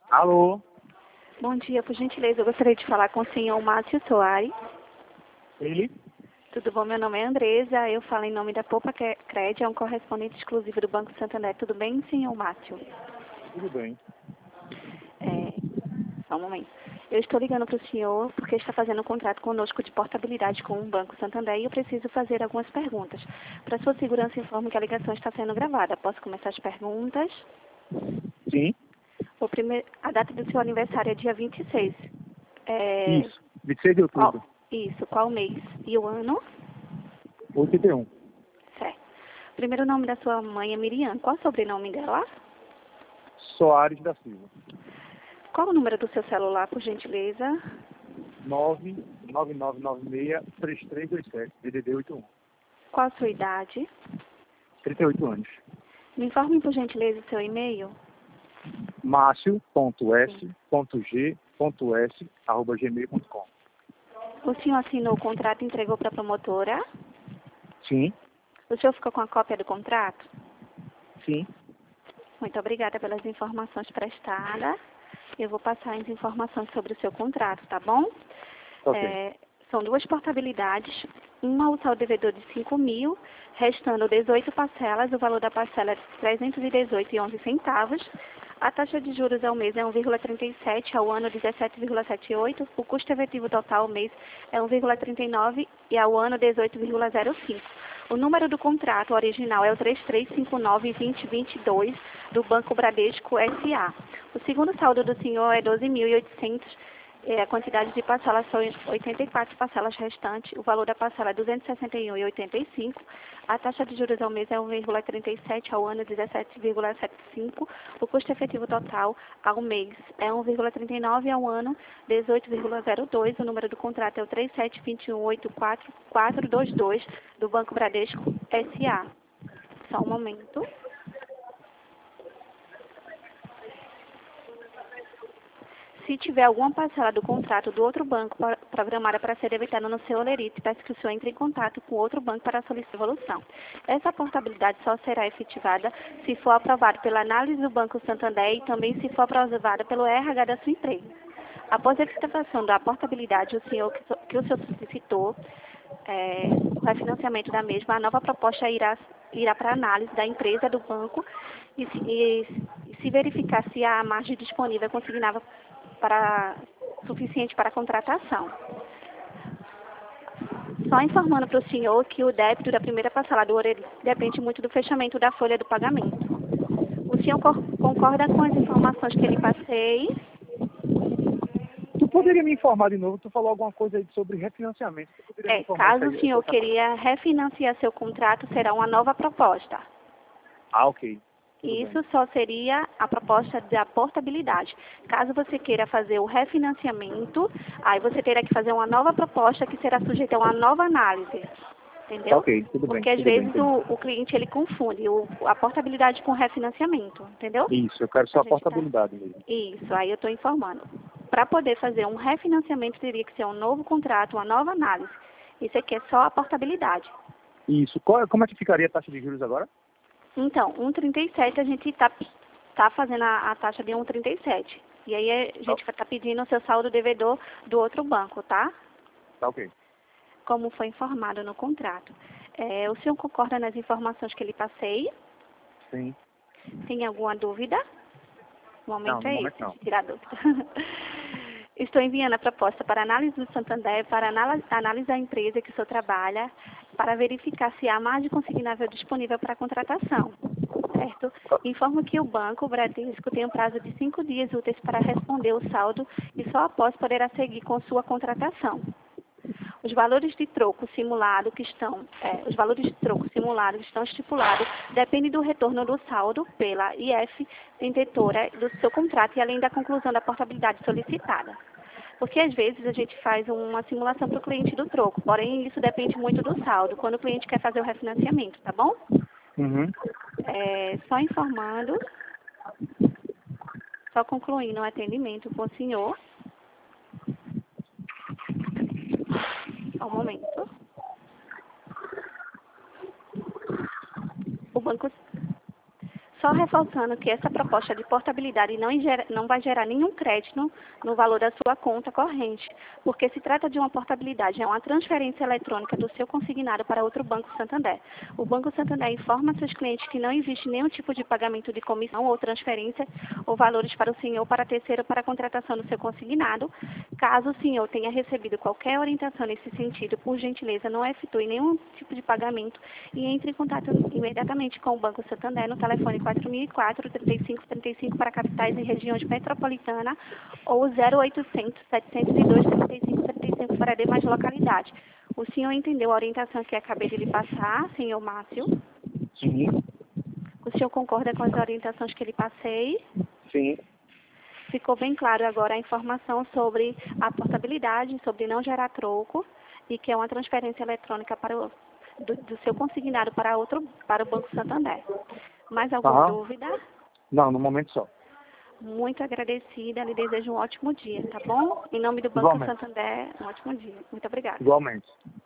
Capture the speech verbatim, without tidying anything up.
Alô? Bom dia, por gentileza, eu gostaria de falar com o senhor Márcio Soares. Ele? Tudo bom? Meu nome é Andresa, eu falo em nome da Poupa Cred, é um correspondente exclusivo do Banco Santander. Tudo bem, senhor Márcio? Tudo bem. É, só um momento. Eu estou ligando para o senhor porque está fazendo um contrato conosco de portabilidade com o Banco Santander e eu preciso fazer algumas perguntas. Para sua segurança, informo que a ligação está sendo gravada. Posso começar as perguntas? Sim? O primeiro, a data do seu aniversário é dia vinte e seis. É, Isso. vinte e seis de outubro. ó, isso, qual mês e o ano? oitenta e um. Certo. Primeiro nome da sua mãe é Miriam. Qual o sobrenome dela? Soares da Silva. Qual o número do seu celular, por gentileza? nove nove nove nove seis três três dois sete. D D D oitenta e um. Qual a sua idade? trinta e oito anos. Me informe, por gentileza, o seu e-mail. Márcio ponto s ponto g ponto s arroba gmail ponto com. O senhor assinou o contrato e entregou para a promotora? Sim? O senhor ficou com a cópia do contrato? Sim. Muito obrigada pelas informações prestadas. Eu vou passar as informações sobre o seu contrato, tá bom? Ok. É, são duas portabilidades. Uma, o saldo devedor de cinco mil, restando dezoito parcelas. O valor da parcela é trezentos e dezoito reais e onze centavos. A taxa de juros ao mês é um vírgula trinta e sete, ao ano dezessete vírgula setenta e oito. O custo efetivo total ao mês é um vírgula trinta e nove e ao ano dezoito vírgula zero cinco. O número do contrato original é o três três cinco nove, dois zero dois dois do Banco Bradesco S A. O segundo saldo do senhor é doze mil e oitocentos. É, a quantidade de parcelas são oitenta e quatro parcelas restantes. O valor da parcela é duzentos e sessenta e um reais e oitenta e cinco. A taxa de juros ao mês é um vírgula trinta e sete, ao ano dezessete vírgula setenta e cinco. O custo efetivo total ao mês é um vírgula trinta e nove, ao ano dezoito vírgula zero dois. O número do contrato é o três sete dois um oito quatro quatro dois dois do Banco Bradesco S A. Só um momento. Se tiver alguma parcela do contrato do outro banco pra- programada para ser debitada no seu olerite, peço que o senhor entre em contato com outro banco para solicitar evolução. Essa portabilidade só será efetivada se for aprovada pela análise do Banco Santander e também se for aprovada pelo R H da sua empresa. Após a efetivação da portabilidade, o senhor que, so- que o senhor solicitou, é, o refinanciamento da mesma, a nova proposta irá, irá para análise da empresa, do banco, e se, e, e se verificar se a margem disponível é consignada para, suficiente para a contratação. Só informando para o senhor que o débito da primeira parcela do orelha depende muito do fechamento da folha do pagamento. O senhor cor- concorda com as informações que lhe passei? Tu poderia me informar de novo? Tu falou alguma coisa aí sobre refinanciamento. Tu poderia me É, informar isso caso o aí? senhor Essa parte? queria refinanciar seu contrato, será uma nova proposta. Ah, ok. Tudo bem. Isso só seria a proposta da portabilidade. Caso você queira fazer o refinanciamento, aí você terá que fazer uma nova proposta que será sujeita a uma nova análise. Entendeu? Ok, tudo bem. Porque às Tudo bem, vezes entendi. o, o cliente ele confunde o, a portabilidade com o refinanciamento. Entendeu? Isso, eu quero A só a gente tá... portabilidade mesmo. Isso, aí eu estou informando. Para poder fazer um refinanciamento, teria que ser um novo contrato, uma nova análise. Isso aqui é só a portabilidade. Isso. Qual, como é que ficaria a taxa de juros agora? Então, um vírgula trinta e sete a gente está tá fazendo a, a taxa de um vírgula trinta e sete. E aí a Tá, gente está pedindo o seu saldo devedor do outro banco, tá? tá ok. Como foi informado no contrato. É, o senhor concorda nas informações que lhe passei? Sim. Tem alguma dúvida? O Não, momento no é momento esse não. de tirar dúvida. Estou enviando a proposta para análise do Santander, para anala- analisar a empresa que o senhor trabalha, para verificar se há margem consignável disponível para a contratação. Certo? Informo que o banco, o Bradesco, tem um prazo de cinco dias úteis para responder o saldo e só após poderá seguir com sua contratação. Os valores de troco simulado que estão, é, os valores de troco simulado que estão estipulados dependem do retorno do saldo pela I F detentora do seu contrato e além da conclusão da portabilidade solicitada. Porque às vezes a gente faz uma simulação para o cliente do troco, porém isso depende muito do saldo, quando o cliente quer fazer o refinanciamento, tá bom? Uhum. É, só informando, só concluindo o atendimento com o senhor. Só um momento. O banco Só reforçando que essa proposta de portabilidade não, ingera, não vai gerar nenhum crédito no valor da sua conta corrente, porque se trata de uma portabilidade, é uma transferência eletrônica do seu consignado para outro Banco Santander. O Banco Santander informa seus clientes que não existe nenhum tipo de pagamento de comissão ou transferência ou valores para o senhor, para terceiro, para a contratação do seu consignado. Caso o senhor tenha recebido qualquer orientação nesse sentido, por gentileza, não efetue nenhum tipo de pagamento e entre em contato imediatamente com o Banco Santander no telefone quatro mil e quatro, trinta e cinco, trinta e cinco para capitais e regiões metropolitanas ou zero oitocentos, setecentos e dois, trinta e cinco, trinta e cinco para demais localidades. O senhor entendeu a orientação que acabei de lhe passar, senhor Márcio? Sim. O senhor concorda com as orientações que lhe passei? Sim. Ficou bem claro agora a informação sobre a portabilidade, sobre não gerar troco e que é uma transferência eletrônica para o, do, do seu consignado para outro, para o Banco Santander. Mais alguma Aham. dúvida? Não, no momento só. Muito agradecida, lhe desejo um ótimo dia, tá bom? Em nome do Banco Igualmente. Santander, um ótimo dia. Muito obrigada. Igualmente.